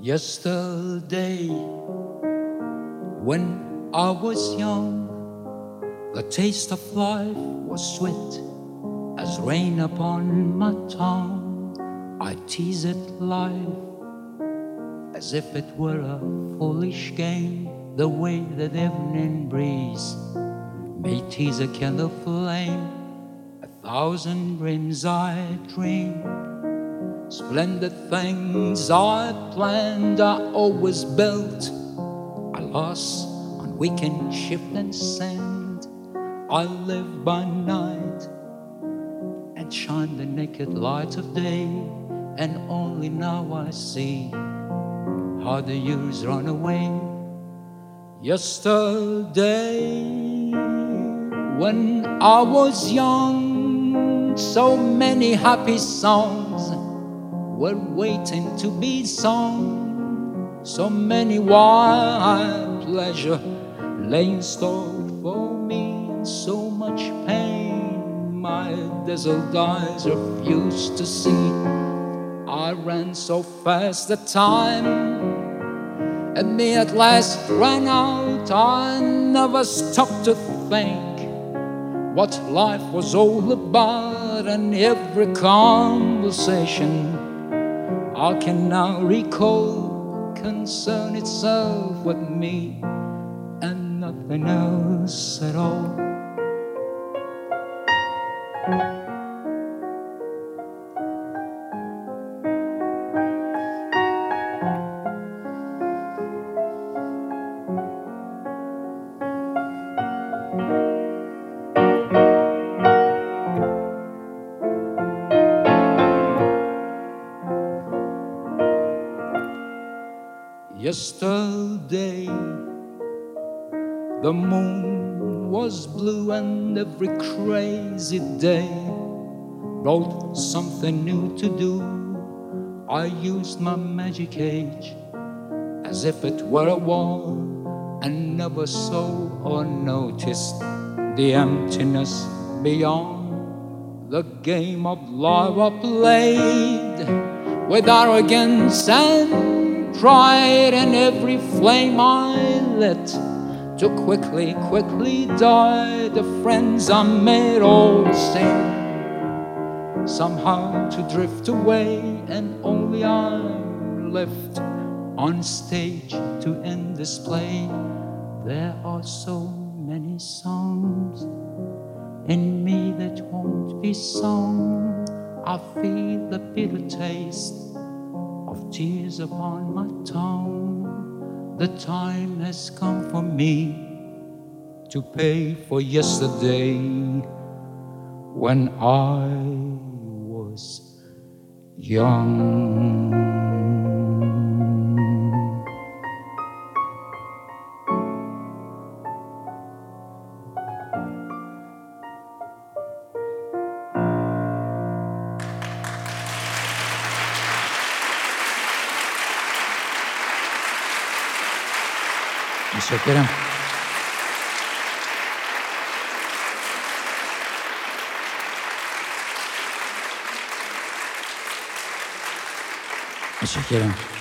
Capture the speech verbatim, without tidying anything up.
Yesterday, when I was young, the taste of life was sweet as rain upon my tongue. I teased life as if it were a foolish game, the way that evening breeze may tease a candle flame. A thousand dreams I dreamed, splendid things I planned, I always built. Alas, on weekend shift and sand, I live by night and shine the naked light of day. And only now I see how the years run away. Yesterday, when I was young, so many happy songs were waiting to be sung. So many wild pleasure lay in store for me, and so much pain my dazzled eyes refused to see. I ran so fast that time and me at last ran out. I never stopped to think what life was all about, and every conversation I can now recall concern itself with me and nothing else at all. Yesterday, the moon was blue, and every crazy day brought something new to do. I used my magic age as if it were a wall, and never saw or noticed the emptiness beyond. The game of life I played with arrogance and pride, and every flame I lit too quickly, quickly died. The friends I made all seemed somehow to drift away, and only I'm left on stage to end this play. There are so many songs in me that won't be sung. I feel the bitter taste of tears upon my tongue. The time has come for me to pay for yesterday, when I was young. Teşekkür ederim. Teşekkür ederim.